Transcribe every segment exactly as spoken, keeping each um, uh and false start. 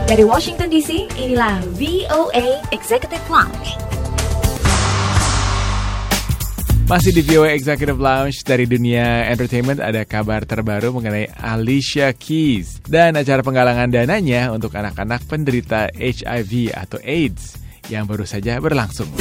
Dari Washington D C, inilah V O A Executive Lounge. Masih di V O A Executive Lounge. Dari dunia entertainment ada kabar terbaru mengenai Alicia Keys dan acara penggalangan dananya untuk anak-anak penderita H I V atau AIDS yang baru saja berlangsung.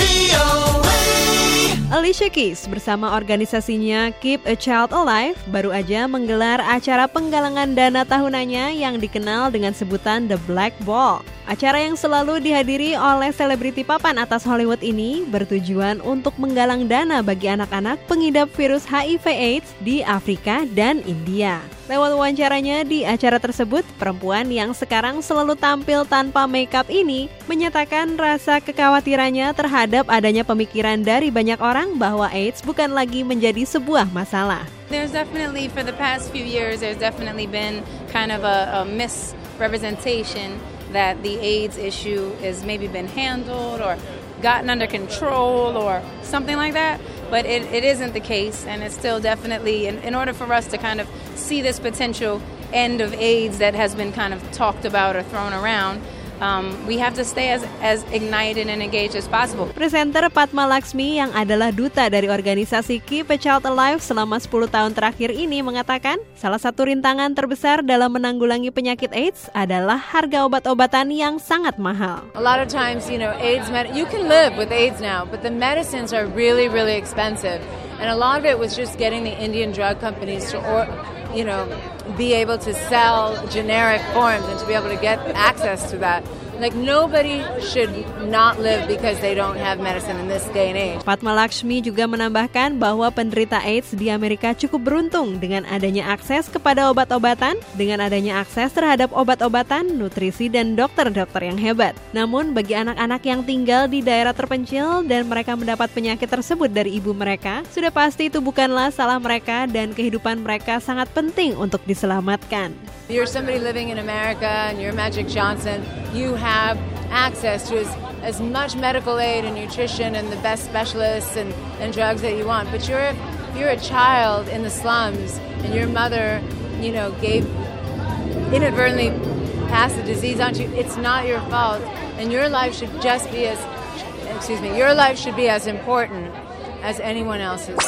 Alicia Keys bersama organisasinya Keep a Child Alive baru aja menggelar acara penggalangan dana tahunannya yang dikenal dengan sebutan The Black Ball. Acara yang selalu dihadiri oleh selebriti papan atas Hollywood ini bertujuan untuk menggalang dana bagi anak-anak pengidap virus H I V AIDS di Afrika dan India. Lewat wawancaranya di acara tersebut, perempuan yang sekarang selalu tampil tanpa makeup ini menyatakan rasa kekhawatirannya terhadap adanya pemikiran dari banyak orang bahwa AIDS bukan lagi menjadi sebuah masalah. There's definitely, for the past few years, there's definitely been kind of a, a misrepresentation that the AIDS issue has maybe been handled or gotten under control or something like that. But it, it isn't the case, and it's still definitely, in, in order for us to kind of see this potential end of AIDS that has been kind of talked about or thrown around, Um, we have to stay as, as ignited and engaged as possible. Presenter Padma Laxmi yang adalah duta dari organisasi Keep a Child Alive selama sepuluh tahun terakhir ini mengatakan salah satu rintangan terbesar dalam menanggulangi penyakit AIDS adalah harga obat-obatan yang sangat mahal. A lot of times, you know, AIDS med- you can live with AIDS now, but the medicines are really, really expensive. And a lot of it was just getting the Indian drug companies to, or, you know, be able to sell generic forms and to be able to get access to that. Like, nobody should not live because they don't have medicine in this day and age. Padma Laxmi juga menambahkan bahwa penderita AIDS di Amerika cukup beruntung dengan adanya akses kepada obat-obatan, dengan adanya akses terhadap obat-obatan, nutrisi, dan dokter-dokter yang hebat. Namun, bagi anak-anak yang tinggal di daerah terpencil dan mereka mendapat penyakit tersebut dari ibu mereka, sudah pasti itu bukanlah salah mereka dan kehidupan mereka sangat penting untuk diselamatkan. You're somebody living in America and you're Magic Johnson, you have access to as, as much medical aid and nutrition and the best specialists and, and drugs that you want. But you're, you're a child in the slums and your mother, you know, gave, inadvertently passed the disease on to you. It's not your fault. And your life should just be as, excuse me, your life should be as important as anyone else's.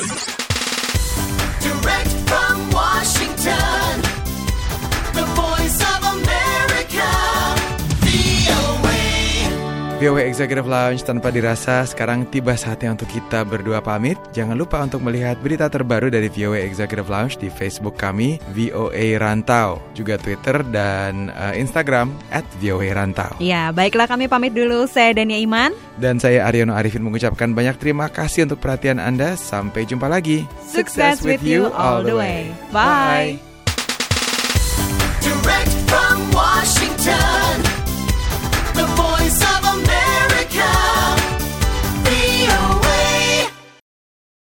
Direct from Washington, the voice of America, V O A. V O A Executive Lounge tanpa dirasa sekarang tiba saatnya untuk kita berdua pamit. Jangan lupa untuk melihat berita terbaru dari V O A Executive Lounge di Facebook kami V O A Rantau, juga Twitter dan uh, Instagram at V O A Rantau. Ya, baiklah kami pamit dulu. Saya Dania Iman dan saya Aryono Arifin mengucapkan banyak terima kasih untuk perhatian Anda. Sampai jumpa lagi. Success with you all the way. Bye. Bye. Direct from Washington.